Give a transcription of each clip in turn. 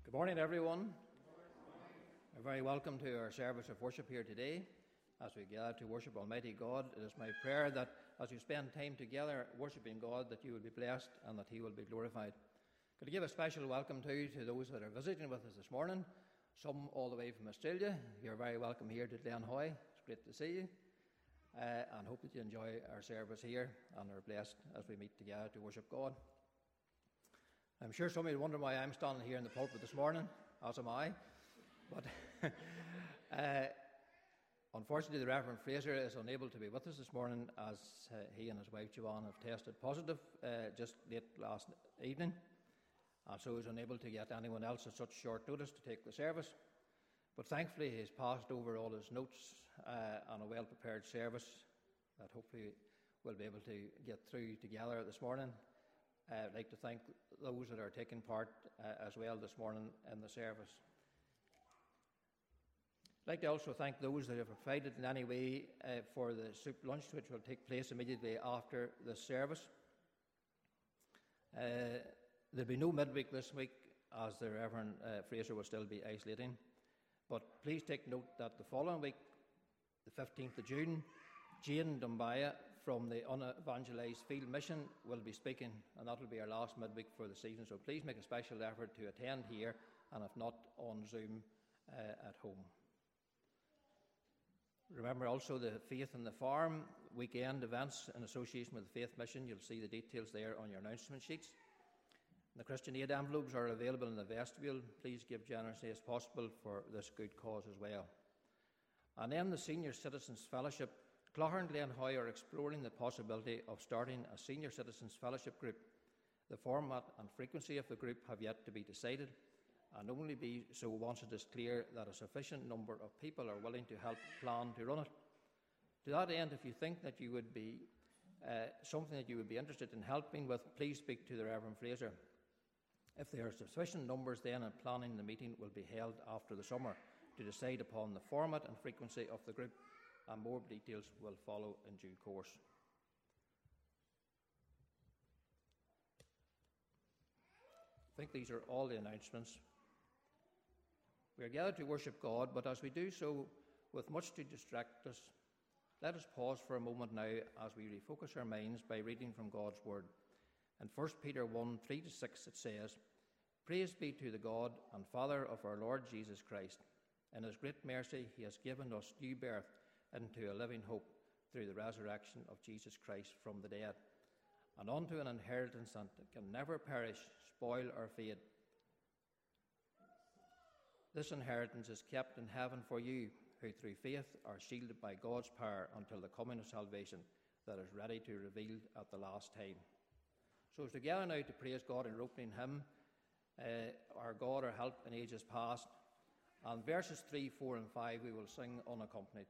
Good morning, everyone. You're very welcome to our service of worship here today. As we gather to worship Almighty God, it is my prayer that as you spend time together worshipping God, that you will be blessed and that He will be glorified. Could I give a special welcome to those that are visiting with us this morning, some all the way from Australia. You're very welcome here to Glenhoy. It's great to see you, and hope that you enjoy our service here and are blessed as we meet together to worship God. I'm sure some of you wonder why I'm standing here in the pulpit this morning, as am I. But unfortunately, the Reverend Fraser is unable to be with us this morning as he and his wife Joanne have tested positive just late last evening. And so he's unable to get anyone else at such short notice to take the service. But thankfully, he's passed over all his notes on a well-prepared service that hopefully we'll be able to get through together this morning. I'd like to thank those that are taking part as well this morning in the service. I'd like to also thank those that have provided in any way for the soup lunch, which will take place immediately after the service. There'll be no midweek this week, as the Reverend Fraser will still be isolating. But please take note that the following week, the 15th of June, Jane Dumbaya from the Unevangelized Field Mission will be speaking, and that will be our last midweek for the season. So please make a special effort to attend here, and if not, on Zoom at home. Remember also the Faith in the Farm weekend events in association with the Faith Mission. You'll see the details there on your announcement sheets. The Christian aid envelopes are available in the vestibule. Please give generously as possible for this good cause as well. And then the Senior Citizens Fellowship. Clogher and Glenhoy are exploring the possibility of starting a Senior Citizens Fellowship group. The format and frequency of the group have yet to be decided, and only be so once it is clear that a sufficient number of people are willing to help plan to run it. To that end, if you think that you would be something that you would be interested in helping with, please speak to the Reverend Fraser. If there are sufficient numbers, then and planning the meeting will be held after the summer to decide upon the format and frequency of the group, and more details will follow in due course. I think these are all the announcements. We are gathered to worship God, but as we do so with much to distract us, let us pause for a moment now as we refocus our minds by reading from God's Word. In 1 Peter 1, 3-6 it says, "Praise be to the God and Father of our Lord Jesus Christ. In His great mercy He has given us new birth into a living hope through the resurrection of Jesus Christ from the dead, and unto an inheritance that can never perish, spoil, or fade. This inheritance is kept in heaven for you, who through faith are shielded by God's power until the coming of salvation that is ready to be revealed at the last time." So as we gather now to praise God in our opening hymn, Our God, Our Help in Ages Past, and verses 3, 4 and 5 we will sing unaccompanied.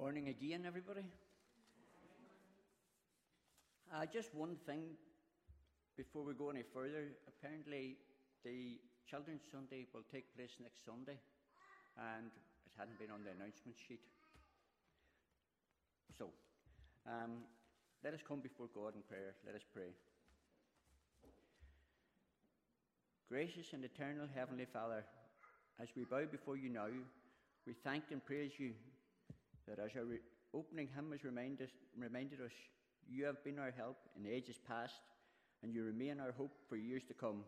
Morning again, everybody. Just one thing before we go any further. Apparently, the Children's Sunday will take place next Sunday, and it hadn't been on the announcement sheet. So, let us come before God in prayer. Let us pray. Gracious and eternal Heavenly Father, as we bow before you now, we thank and praise you that as our opening hymn has reminded us, you have been our help in ages past, and you remain our hope for years to come.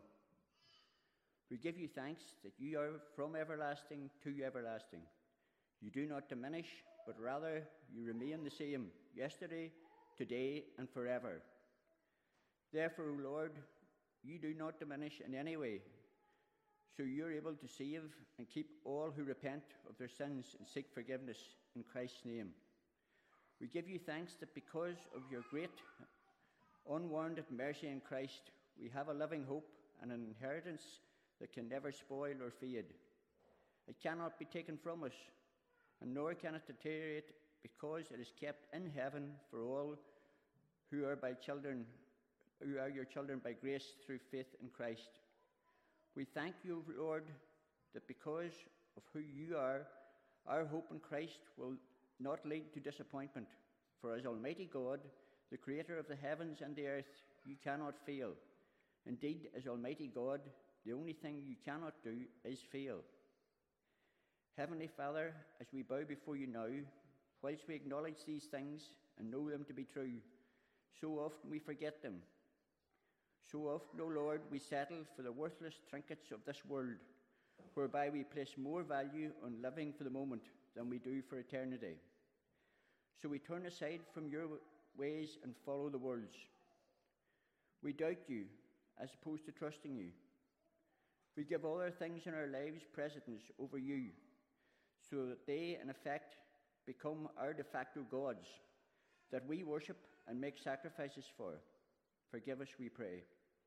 We give you thanks that you are from everlasting to everlasting. You do not diminish, but rather you remain the same, yesterday, today, and forever. Therefore, O Lord, you do not diminish in any way, so you are able to save and keep all who repent of their sins and seek forgiveness in Christ's name. We give you thanks that because of your great unwarranted mercy in Christ, we have a living hope and an inheritance that can never spoil or fade. It cannot be taken from us, and nor can it deteriorate, because it is kept in heaven for all who are your children by grace through faith in Christ. We thank you, Lord, that because of who you are, our hope in Christ will not lead to disappointment. For as Almighty God, the creator of the heavens and the earth, you cannot fail. Indeed, as Almighty God, the only thing you cannot do is fail. Heavenly Father, as we bow before you now, whilst we acknowledge these things and know them to be true, so often we forget them. So often, O Lord, we settle for the worthless trinkets of this world, whereby we place more value on living for the moment than we do for eternity. So we turn aside from your ways and follow the world's. We doubt you as opposed to trusting you. We give other things in our lives precedence over you, so that they, in effect, become our de facto gods that we worship and make sacrifices for. Forgive us, we pray.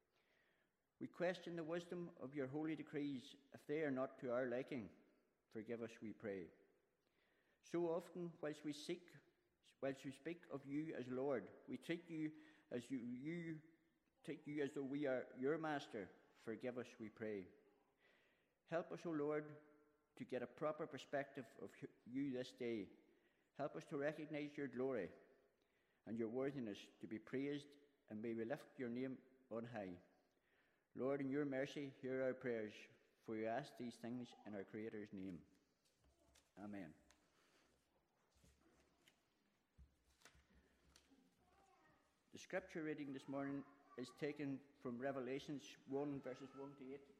We question the wisdom of your holy decrees if they are not to our liking. Forgive us, we pray. So often, whilst we speak of you as Lord, we treat you as though we are your master. Forgive us, we pray. Help us, O Lord, to get a proper perspective of you this day. Help us to recognize your glory and your worthiness to be praised, and may we lift your name on high. Lord, in your mercy, hear our prayers, for we ask these things in our Creator's name. Amen. The scripture reading this morning is taken from Revelations 1, verses 1 to 8.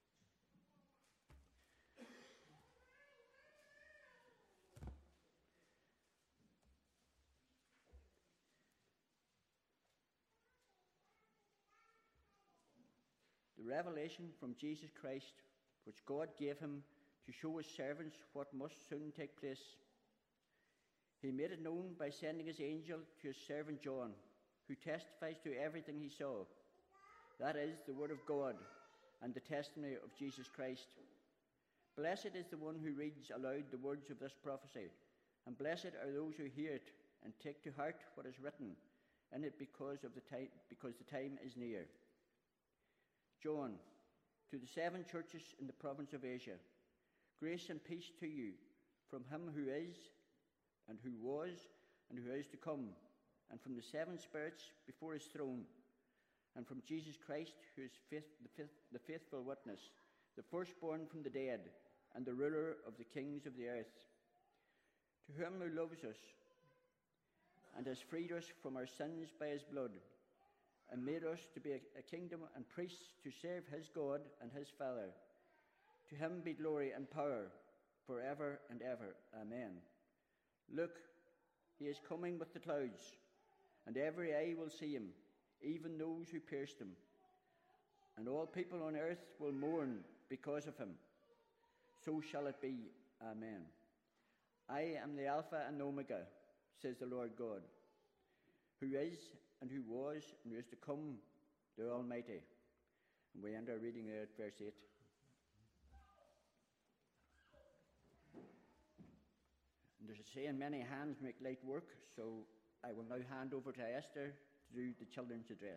The revelation from Jesus Christ, which God gave him to show his servants what must soon take place. He made it known by sending his angel to his servant John, who testifies to everything he saw. That is the word of God and the testimony of Jesus Christ. Blessed is the one who reads aloud the words of this prophecy, and blessed are those who hear it and take to heart what is written in it, because the time is near. John, to the 7 churches in the province of Asia, grace and peace to you from him who is, and who was, and who is to come, and from the 7 spirits before his throne, and from Jesus Christ, who is the faithful witness, the firstborn from the dead, and the ruler of the kings of the earth. To him who loves us, and has freed us from our sins by his blood, and made us to be a kingdom and priests to serve his God and his Father. To him be glory and power forever and ever. Amen. Look, he is coming with the clouds, and every eye will see him, even those who pierced him. And all people on earth will mourn because of him. So shall it be. Amen. I am the Alpha and Omega, says the Lord God, who is, and who was, and who is to come, the Almighty. And we end our reading there at verse 8. And there's a saying, many hands make light work, so I will now hand over to Esther to do the children's address.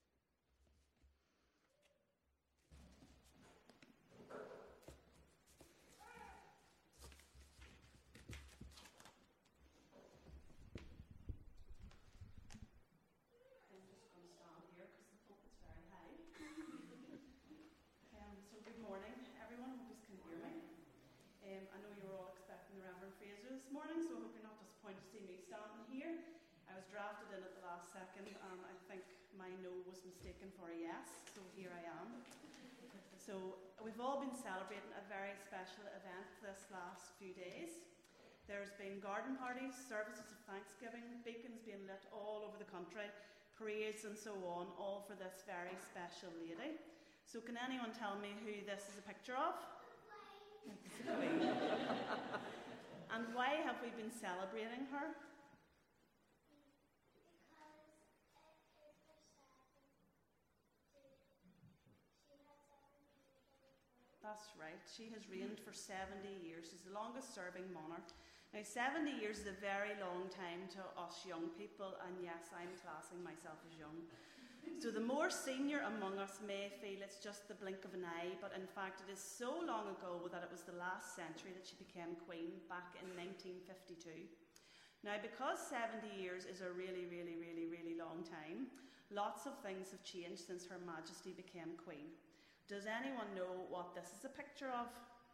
This morning, so I hope you're not disappointed to see me standing here. I was drafted in at the last second, and I think my no was mistaken for a yes, so here I am. So we've all been celebrating a very special event this last few days. There's been garden parties, services of Thanksgiving, beacons being lit all over the country, parades and so on, all for this very special lady. So can anyone tell me who this is a picture of? It's the Queen. And why have we been celebrating her? That's right. She has reigned for 70 years. She's the longest serving monarch. Now, 70 years is a very long time to us young people, and yes, I'm classing myself as young. So the more senior among us may feel it's just the blink of an eye, but in fact it is so long ago that it was the last century that she became queen, back in 1952. Now, because 70 years is a really, really, really, really long time, lots of things have changed since Her Majesty became queen. Does anyone know what this is a picture of?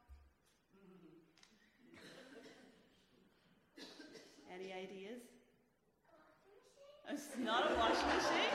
Any ideas? It's not a washing machine.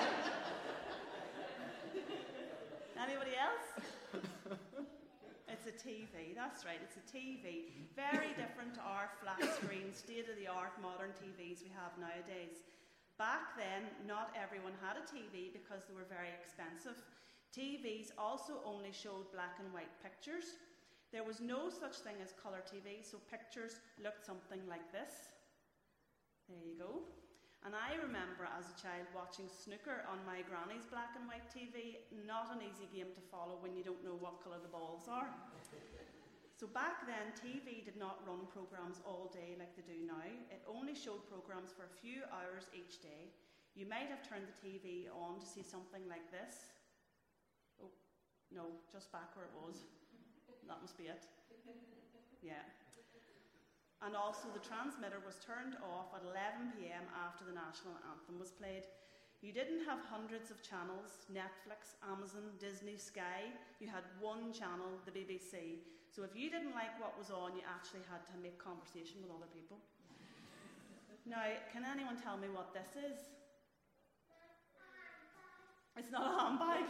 Anybody else? It's a TV, that's right, it's a TV. Very different to our flat screen, state-of-the-art modern TVs we have nowadays. Back then, not everyone had a TV because they were very expensive. TVs also only showed black and white pictures. There was no such thing as colour TV, so pictures looked something like this. There you go. And I remember as a child watching snooker on my granny's black and white TV. Not an easy game to follow when you don't know what colour the balls are. So back then, TV did not run programmes all day like they do now. It only showed programmes for a few hours each day. You might have turned the TV on to see something like this. Oh, no, just back where it was. That must be it. Yeah. And also the transmitter was turned off at 11 p.m. after the national anthem was played. You didn't have hundreds of channels, Netflix, Amazon, Disney, Sky. You had one channel, the BBC. So if you didn't like what was on, you actually had to make conversation with other people. Now, can anyone tell me what this is? It's not a handbag.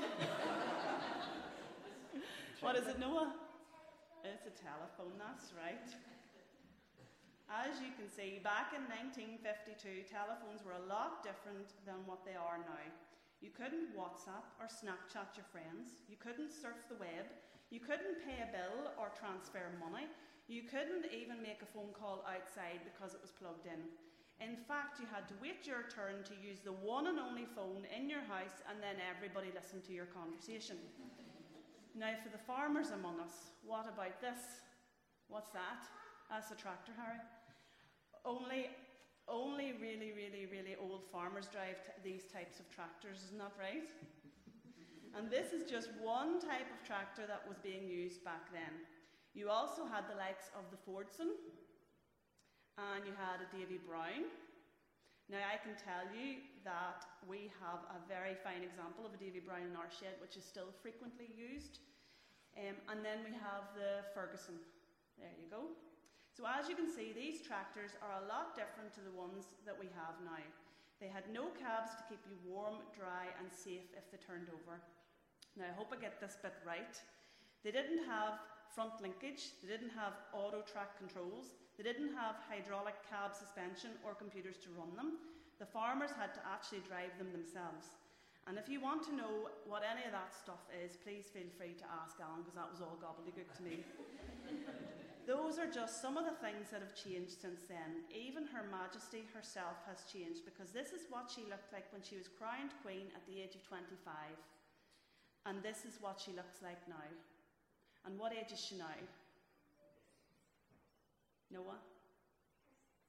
What is it, Noah? It's a telephone, that's right. As you can see, back in 1952, telephones were a lot different than what they are now. You couldn't WhatsApp or Snapchat your friends. You couldn't surf the web. You couldn't pay a bill or transfer money. You couldn't even make a phone call outside because it was plugged in. In fact, you had to wait your turn to use the one and only phone in your house, and then everybody listened to your conversation. Now, for the farmers among us, what about this? What's that? That's a tractor, Harry. Only really, really, really old farmers drive these types of tractors, isn't that right? And this is just one type of tractor that was being used back then. You also had the likes of the Fordson, and you had a Davy Brown. Now, I can tell you that we have a very fine example of a Davy Brown in our shed, which is still frequently used. And then we have the Ferguson. There you go. So as you can see, these tractors are a lot different to the ones that we have now. They had no cabs to keep you warm, dry and safe if they turned over. Now I hope I get this bit right. They didn't have front linkage, they didn't have auto track controls, they didn't have hydraulic cab suspension or computers to run them. The farmers had to actually drive them themselves. And if you want to know what any of that stuff is, please feel free to ask Alan, because that was all gobbledygook to me. Those are just some of the things that have changed since then. Even Her Majesty herself has changed, because this is what she looked like when she was crowned queen at the age of 25. And this is what she looks like now. And what age is she now? Noah?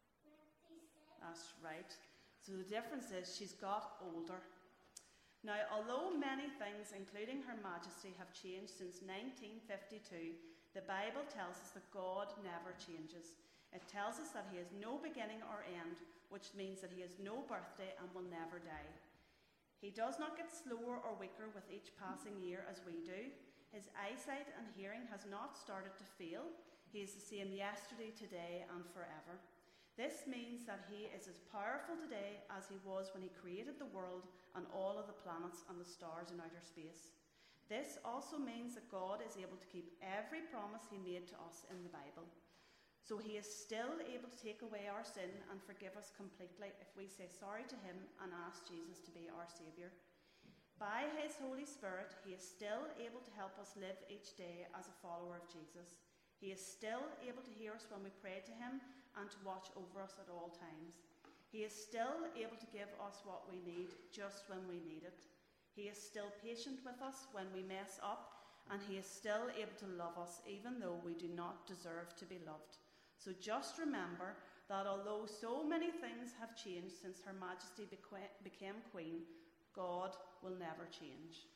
That's right. So the difference is she's got older. Now, although many things, including Her Majesty, have changed since 1952, the Bible tells us that God never changes. It tells us that he has no beginning or end, which means that he has no birthday and will never die. He does not get slower or weaker with each passing year as we do. His eyesight and hearing has not started to fail. He is the same yesterday, today, and forever. This means that he is as powerful today as he was when he created the world and all of the planets and the stars in outer space. This also means that God is able to keep every promise he made to us in the Bible. So he is still able to take away our sin and forgive us completely if we say sorry to him and ask Jesus to be our Saviour. By his Holy Spirit, he is still able to help us live each day as a follower of Jesus. He is still able to hear us when we pray to him and to watch over us at all times. He is still able to give us what we need just when we need it. He is still patient with us when we mess up, and he is still able to love us even though we do not deserve to be loved. So just remember that although so many things have changed since Her Majesty became Queen, God will never change.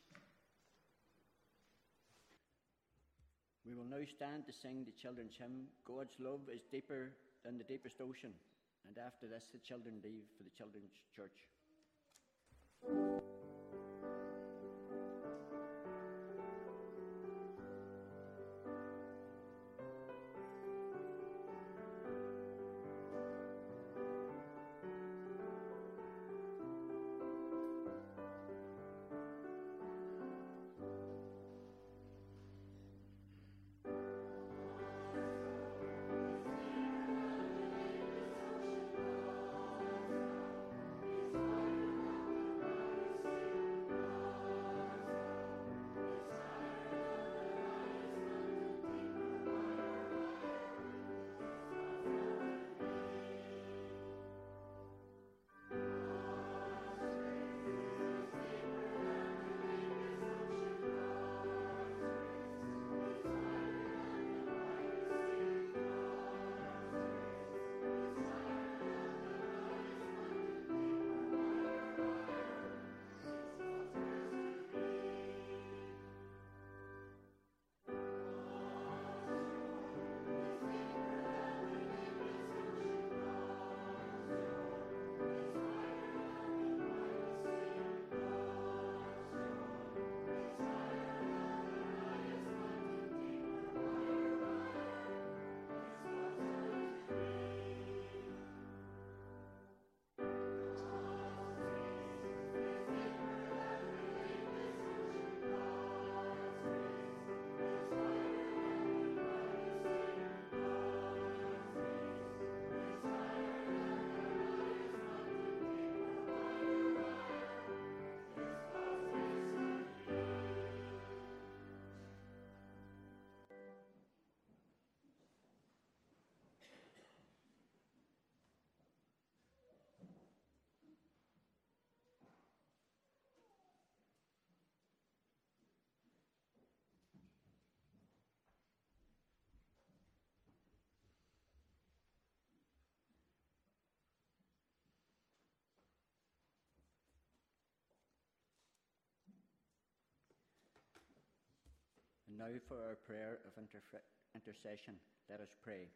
We will now stand to sing the children's hymn, God's Love is Deeper Than the Deepest Ocean. And after this, the children leave for the children's church. And now for our prayer of intercession. Let us pray.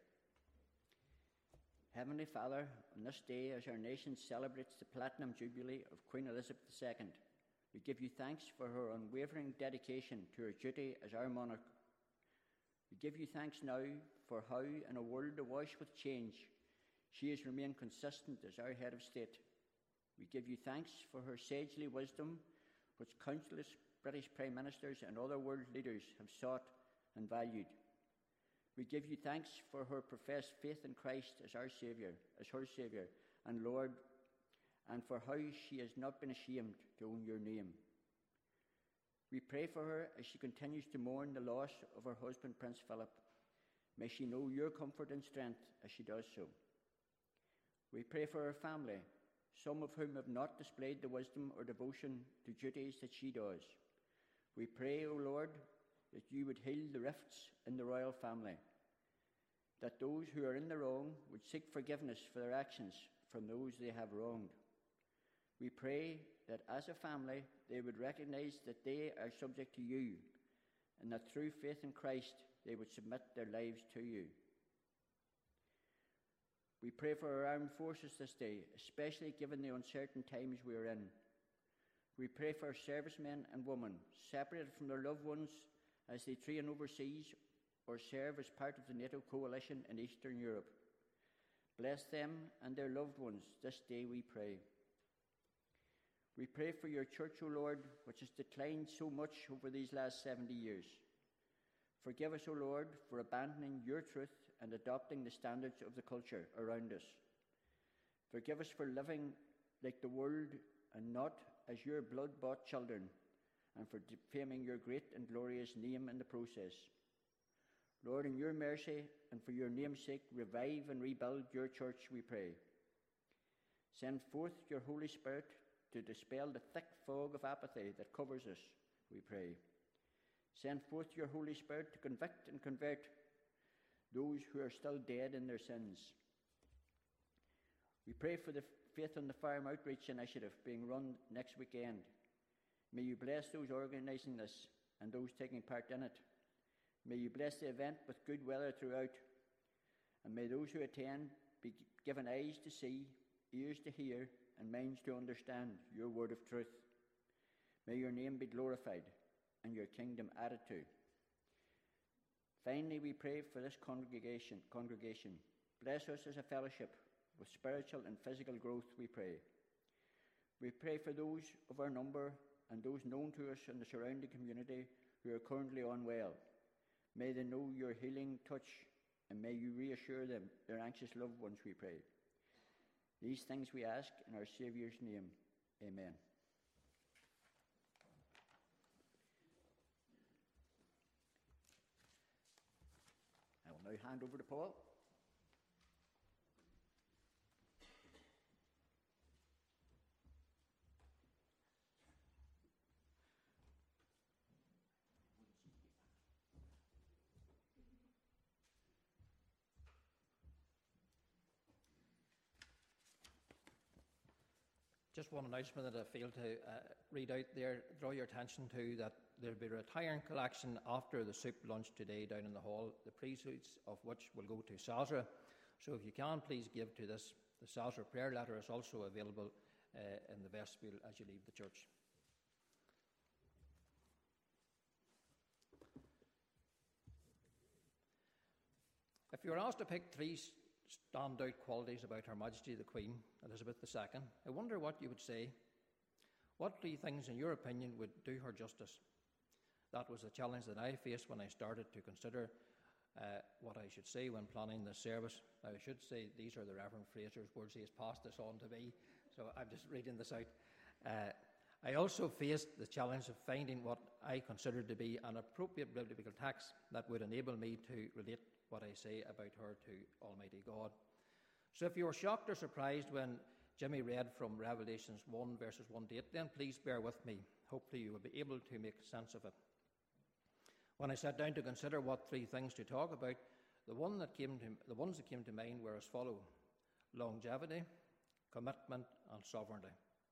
Heavenly Father, on this day as our nation celebrates the Platinum Jubilee of Queen Elizabeth II, we give you thanks for her unwavering dedication to her duty as our monarch. We give you thanks now for how, in a world awash with change, she has remained consistent as our head of state. We give you thanks for her sagely wisdom, which countless British Prime Ministers and other world leaders have sought and valued. We give you thanks for her professed faith in Christ as our Saviour, as her Saviour and Lord, and for how she has not been ashamed to own your name. We pray for her as she continues to mourn the loss of her husband, Prince Philip. May she know your comfort and strength as she does so. We pray for her family, some of whom have not displayed the wisdom or devotion to duties that she does. We pray, O Lord, that you would heal the rifts in the royal family, that those who are in the wrong would seek forgiveness for their actions, from those they have wronged. We pray that as a family they would recognize that they are subject to you, and that through faith in Christ they would submit their lives to you. We pray for our armed forces this day, especially given the uncertain times we are in. We pray for our servicemen and women, separated from their loved ones as they train overseas or serve as part of the NATO coalition in Eastern Europe. Bless them and their loved ones this day, we pray. We pray for your church, O Lord, which has declined so much over these last 70 years. Forgive us, O Lord, for abandoning your truth and adopting the standards of the culture around us. Forgive us for living like the world and not as your blood-bought children, and for defaming your great and glorious name in the process. Lord, in your mercy and for your name's sake, revive and rebuild your church, we pray. Send forth your Holy Spirit to dispel the thick fog of apathy that covers us, we pray. Send forth your Holy Spirit to convict and convert those who are still dead in their sins. We pray for the Faith on the Farm Outreach Initiative being run next weekend. May you bless those organising this and those taking part in it. May you bless the event with good weather throughout. And may those who attend be given eyes to see, ears to hear, and minds to understand your word of truth. May your name be glorified and your kingdom added to. Finally, we pray for this congregation. Bless us as a fellowship with spiritual and physical growth, we pray. We pray for those of our number and those known to us in the surrounding community who are currently unwell. May they know your healing touch, and may you reassure them, their anxious loved ones, we pray. These things we ask in our Saviour's name. Amen. I will now hand over to Paul. Just one announcement that I failed to read out there, draw your attention to, that there'll be a retiring collection after the soup lunch today down in the hall, the proceeds of which will go to Sazra. So if you can, please give to this. The Sazra prayer letter is also available in the vestibule as you leave the church. If you were asked to pick three standout qualities about Her Majesty the Queen, Elizabeth II, I wonder what you would say. What three things, in your opinion, would do her justice? That was the challenge that I faced when I started to consider what I should say when planning this service. Now, I should say these are the Reverend Fraser's words. He has passed this on to me, so I'm just reading this out. I also faced the challenge of finding what I considered to be an appropriate biblical text that would enable me to relate what I say about her to Almighty God. So if you were shocked or surprised when Jimmy read from Revelations 1 verses 1 to 8, then please bear with me. Hopefully you will be able to make sense of it. When I sat down to consider what three things to talk about, the ones that came to mind were as follow: longevity, commitment, and sovereignty.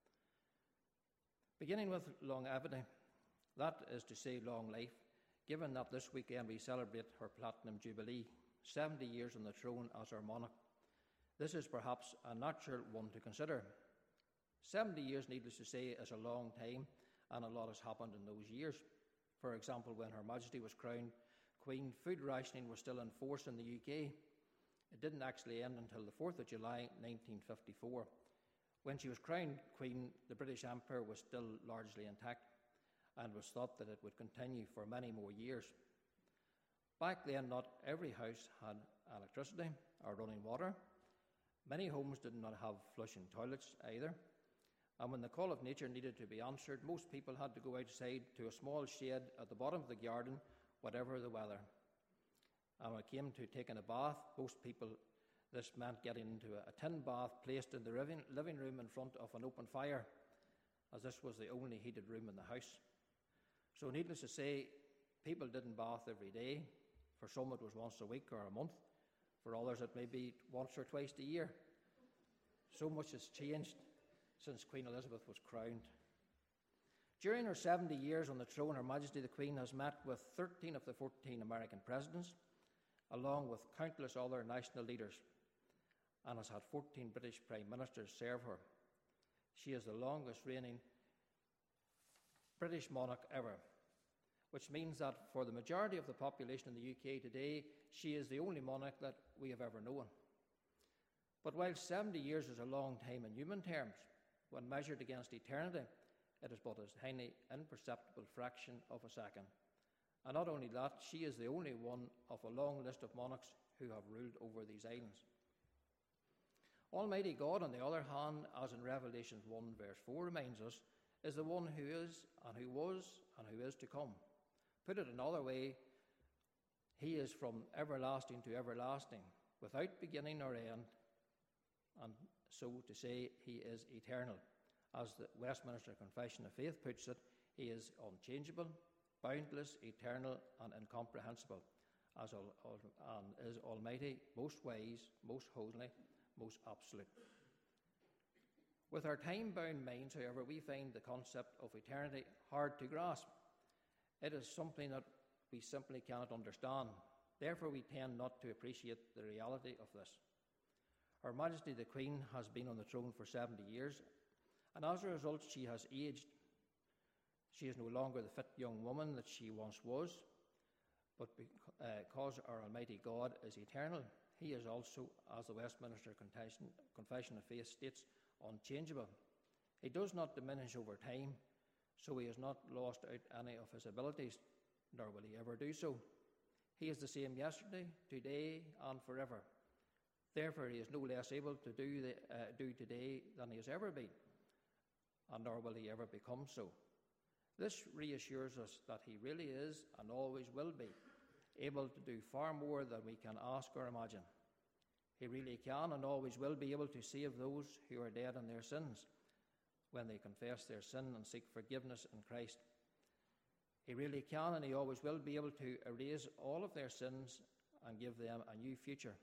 Beginning with longevity, that is to say long life, given that this weekend we celebrate her Platinum Jubilee, 70 years on the throne as our monarch. This is perhaps a natural one to consider. 70 years, needless to say, is a long time, and a lot has happened in those years. For example, when Her Majesty was crowned Queen, food rationing was still in force in the UK. It didn't actually end until the 4th of July 1954. When she was crowned Queen, the British Empire was still largely intact, and was thought that it would continue for many more years. Back then, not every house had electricity or running water. Many homes did not have flushing toilets either. And when the call of nature needed to be answered, most people had to go outside to a small shed at the bottom of the garden, whatever the weather. And when it came to taking a bath, most people, this meant getting into a tin bath placed in the living room in front of an open fire, as this was the only heated room in the house. So needless to say, people didn't bath every day. For some it was once a week or a month. For others it may be once or twice a year. So much has changed since Queen Elizabeth was crowned. During her 70 years on the throne, Her Majesty the Queen has met with 13 of the 14 American presidents, along with countless other national leaders, and has had 14 British Prime Ministers serve her. She is the longest reigning British monarch ever, which means that for the majority of the population in the UK today, she is the only monarch that we have ever known. But while 70 years is a long time in human terms, when measured against eternity, it is but a tiny, imperceptible fraction of a second. And not only that, she is the only one of a long list of monarchs who have ruled over these islands. Almighty God, on the other hand, as in Revelation 1 verse 4 reminds us, is the one who is, and who was, and who is to come. Put it another way, he is from everlasting to everlasting, without beginning or end, and so to say, he is eternal. As the Westminster Confession of Faith puts it, he is unchangeable, boundless, eternal, and incomprehensible, and is almighty, most wise, most holy, most absolute. With our time-bound minds, however, we find the concept of eternity hard to grasp. It is something that we simply cannot understand. Therefore, we tend not to appreciate the reality of this. Her Majesty the Queen has been on the throne for 70 years, and as a result, she has aged. She is no longer the fit young woman that she once was, but because our Almighty God is eternal, he is also, as the Westminster Confession of Faith states, unchangeable. He does not diminish over time, so he has not lost out any of his abilities, nor will he ever do so. He is the same yesterday, today, and forever. Therefore, he is no less able to do today than he has ever been, and nor will he ever become so. This reassures us that he really is, and always will be, able to do far more than we can ask or imagine. He really can and always will be able to save those who are dead in their sins when they confess their sin and seek forgiveness in Christ. He really can and he always will be able to erase all of their sins and give them a new future.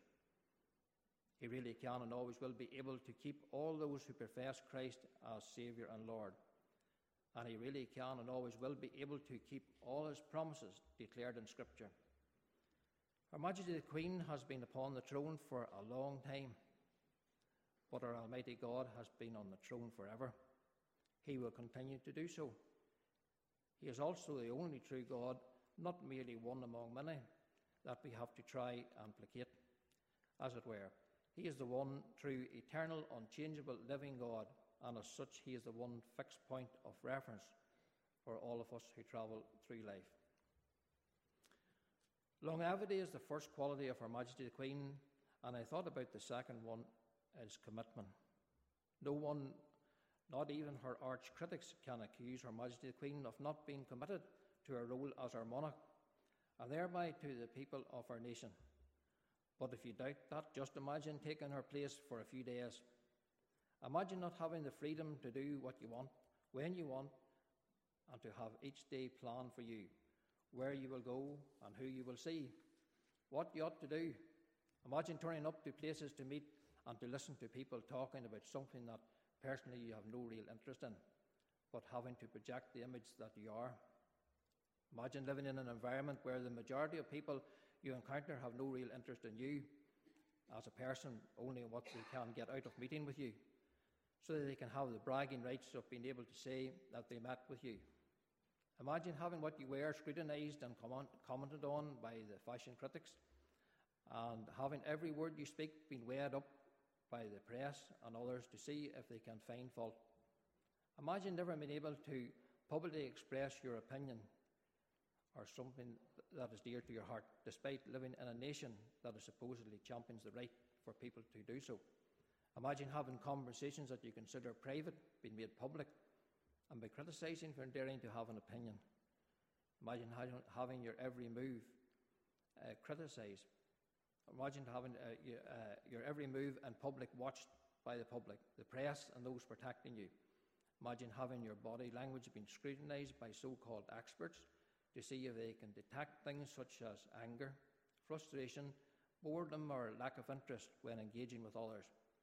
He really can and always will be able to keep all those who profess Christ as Saviour and Lord. And he really can and always will be able to keep all his promises declared in Scripture. Her Majesty the Queen has been upon the throne for a long time, but our Almighty God has been on the throne forever. He will continue to do so. He is also the only true God, not merely one among many, that we have to try and placate, as it were. He is the one true, eternal, unchangeable, living God, and as such he is the one fixed point of reference for all of us who travel through life. Longevity is the first quality of Her Majesty the Queen, and I thought about the second one is commitment. No one, not even her arch critics, can accuse Her Majesty the Queen of not being committed to her role as our monarch, and thereby to the people of our nation. But if you doubt that, just imagine taking her place for a few days. Imagine not having the freedom to do what you want, when you want, and to have each day planned for you, where you will go and who you will see, what you ought to do. Imagine turning up to places to meet and to listen to people talking about something that personally you have no real interest in, but having to project the image that you are. Imagine living in an environment where the majority of people you encounter have no real interest in you as a person, only in what they can get out of meeting with you, so that they can have the bragging rights of being able to say that they met with you. Imagine having what you wear scrutinised and commented on by the fashion critics, and having every word you speak being weighed up by the press and others to see if they can find fault. Imagine never being able to publicly express your opinion or something that is dear to your heart, despite living in a nation that is supposedly champions the right for people to do so. Imagine having conversations that you consider private being made public, and by criticising for daring to have an opinion. Imagine having your every move criticised. Imagine having your every move in public watched by the public, the press and those protecting you. Imagine having your body language being scrutinised by so-called experts to see if they can detect things such as anger, frustration, boredom or lack of interest when engaging with others.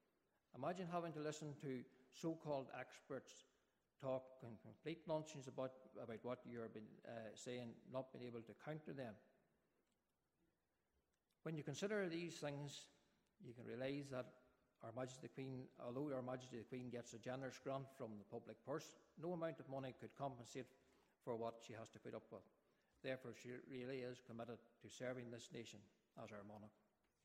Imagine having to listen to so-called experts talk in complete nonsense about what you're saying, not being able to counter them. When you consider these things, you can realise that Our Majesty the Queen, although Our Majesty the Queen gets a generous grant from the public purse, no amount of money could compensate for what she has to put up with. Therefore, she really is committed to serving this nation as our monarch.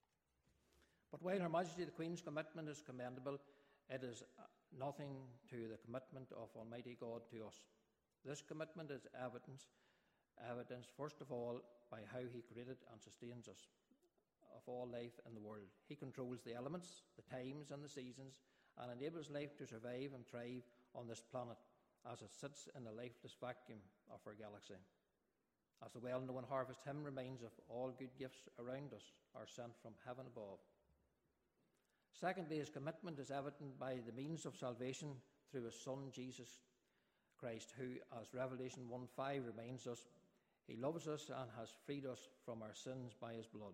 But while Her Majesty the Queen's commitment is commendable, it is nothing to the commitment of Almighty God to us. This commitment is evidenced first of all by how He created and sustains us of all life in the world. He controls the elements, the times and the seasons, and enables life to survive and thrive on this planet as it sits in the lifeless vacuum of our galaxy. As the well-known harvest hymn reminds of, all good gifts around us are sent from heaven above. Secondly, His commitment is evident by the means of salvation through His Son, Jesus Christ, who, as Revelation 1:5 reminds us, He loves us and has freed us from our sins by His blood.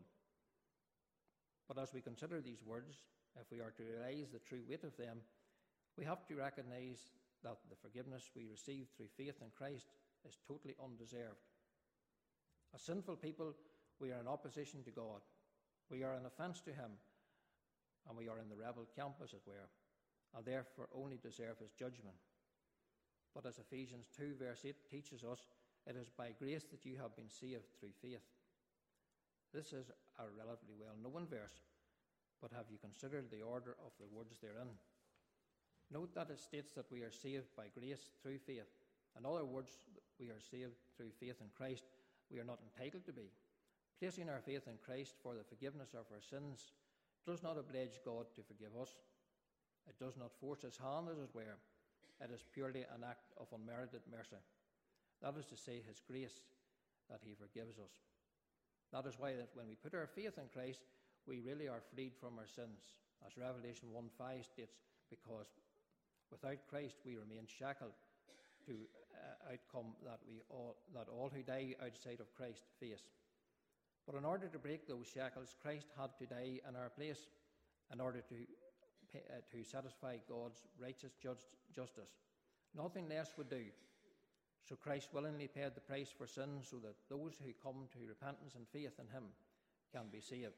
But as we consider these words, if we are to realise the true weight of them, we have to recognise that the forgiveness we receive through faith in Christ is totally undeserved. As sinful people, we are in opposition to God. We are an offence to Him, and we are in the rebel camp, as it were, and therefore only deserve His judgment. But as Ephesians 2 verse 8 teaches us, it is by grace that you have been saved through faith. This is a relatively well-known verse, but have you considered the order of the words therein? Note that it states that we are saved by grace through faith. In other words, we are saved through faith in Christ. We are not entitled to be. Placing our faith in Christ for the forgiveness of our sins does not oblige God to forgive us. It does not force His hand, as it were. It is purely an act of unmerited mercy. That is to say, His grace, that He forgives us. That is why that when we put our faith in Christ, we really are freed from our sins. As Revelation 1:5 states, because without Christ we remain shackled to outcome that all who die outside of Christ face. But in order to break those shackles, Christ had to die in our place in order to satisfy God's righteous justice. Nothing less would do. So Christ willingly paid the price for sin so that those who come to repentance and faith in Him can be saved.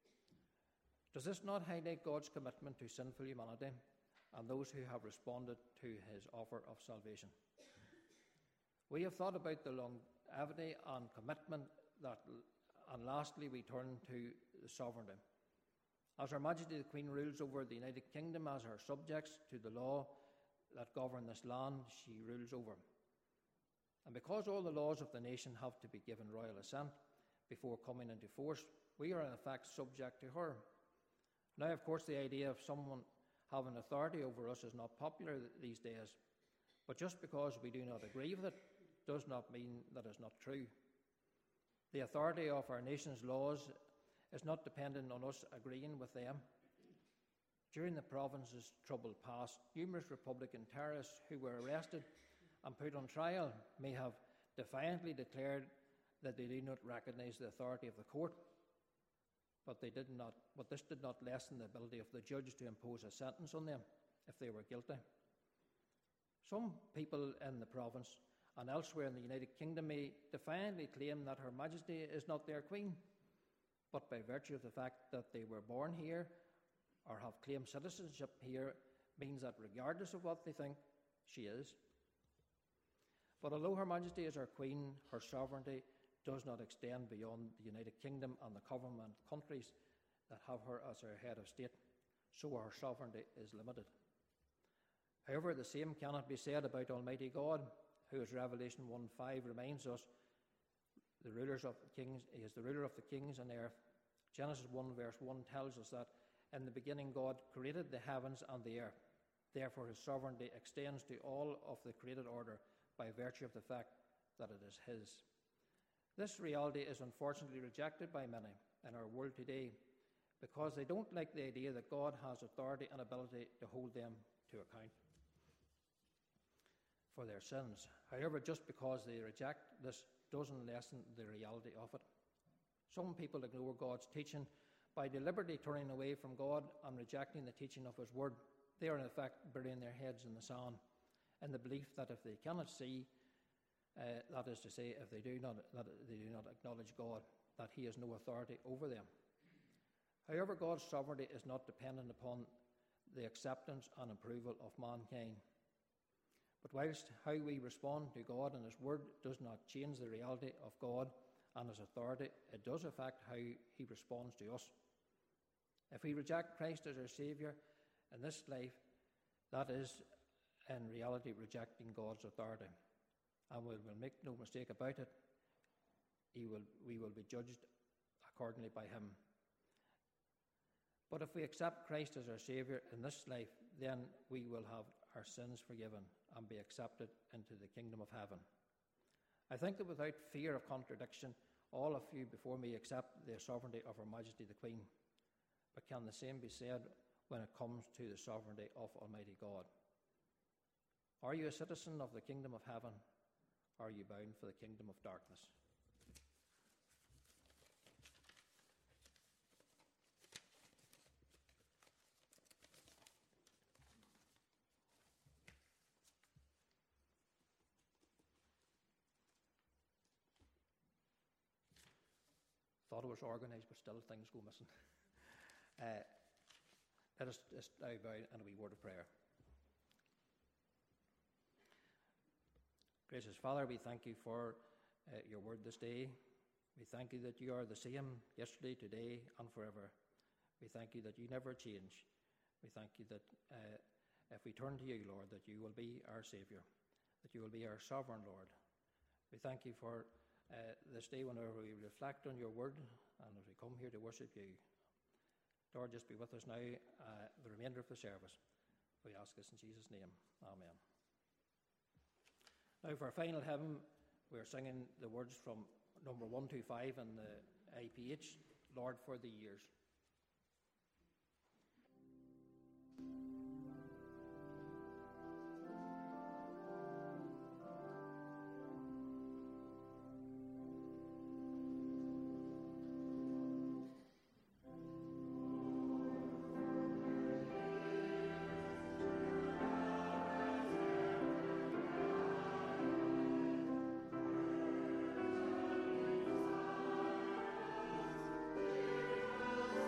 Does this not highlight God's commitment to sinful humanity and those who have responded to His offer of salvation? We have thought about the longevity and commitment and lastly we turn to the sovereignty. As Her Majesty the Queen rules over the United Kingdom as her subjects to the law that govern this land, she rules over. And because all the laws of the nation have to be given royal assent before coming into force, we are in effect subject to her. Now, of course, the idea of someone having authority over us is not popular these days, but just because we do not agree with it does not mean that it's not true. The authority of our nation's laws is not dependent on us agreeing with them. During the province's troubled past, numerous Republican terrorists who were arrested and put on trial may have defiantly declared that they do not recognise the authority of the court, but this did not lessen the ability of the judge to impose a sentence on them if they were guilty. Some people in the province and elsewhere in the United Kingdom may defiantly claim that Her Majesty is not their Queen, but by virtue of the fact that they were born here or have claimed citizenship here means that regardless of what they think, she is. But although Her Majesty is our Queen, her sovereignty does not extend beyond the United Kingdom and the Commonwealth countries that have her as their head of state, so her sovereignty is limited. However, the same cannot be said about Almighty God, who, as Revelation 1:5 reminds us, He is the ruler of the kings on earth. Genesis 1 verse 1 tells us that in the beginning God created the heavens and the earth. Therefore His sovereignty extends to all of the created order by virtue of the fact that it is His. This reality is unfortunately rejected by many in our world today because they don't like the idea that God has authority and ability to hold them to account for their sins. However, just because they reject this doesn't lessen the reality of it. Some people ignore God's teaching By deliberately turning away from God and rejecting the teaching of His Word, they are in effect burying their heads in the sand, in the belief that if they cannot see, that is to say, if they do not acknowledge God, that He has no authority over them. However, God's sovereignty is not dependent upon the acceptance and approval of mankind. But whilst how we respond to God and His Word does not change the reality of God and His authority, it does affect how He responds to us. If we reject Christ as our Saviour in this life, that is in reality rejecting God's authority. And we will make no mistake about it, we will be judged accordingly by Him. But if we accept Christ as our Saviour in this life, then we will have our sins forgiven and be accepted into the kingdom of heaven. I think that without fear of contradiction, all of you before me accept the sovereignty of Her Majesty the Queen. But can the same be said when it comes to the sovereignty of Almighty God? Are you a citizen of the kingdom of heaven? Or are you bound for the kingdom of darkness? Thought it was organised, but still things go missing. Let us just now bow in a wee word of prayer. Gracious Father, we thank You for Your word this day. We thank You that You are the same yesterday, today, and forever. We thank You that You never change. We thank You that if we turn to You, Lord, that You will be our Saviour, that You will be our sovereign Lord. We thank You for this day whenever we reflect on Your word and as we come here to worship You. Lord, just be with us now the remainder of the service. We ask this in Jesus' name. Amen. Now for our final hymn, we're singing the words from number 125 in the IPH, Lord for the Years. Lord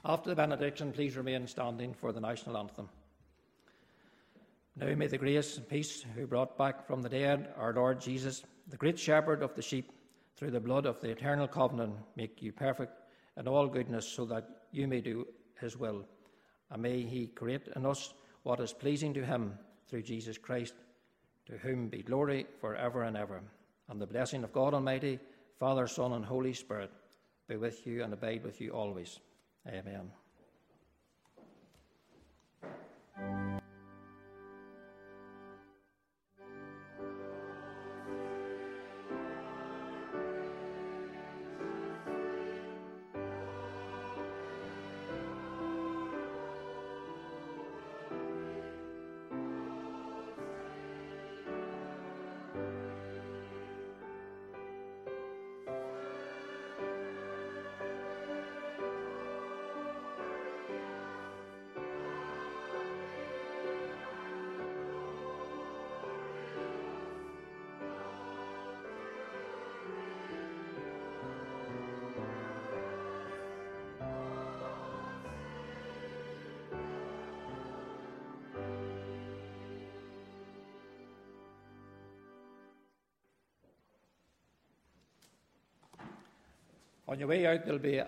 After the benediction, please remain standing for the national anthem. Now may the grace and peace who brought back from the dead our Lord Jesus, the great shepherd of the sheep, through the blood of the eternal covenant, make you perfect in all goodness, so that you may do his will. And may he create in us what is pleasing to him through Jesus Christ, to whom be glory forever and ever. And the blessing of God Almighty, Father, Son, and Holy Spirit be with you and abide with you always. Amen. On your way out, there'll be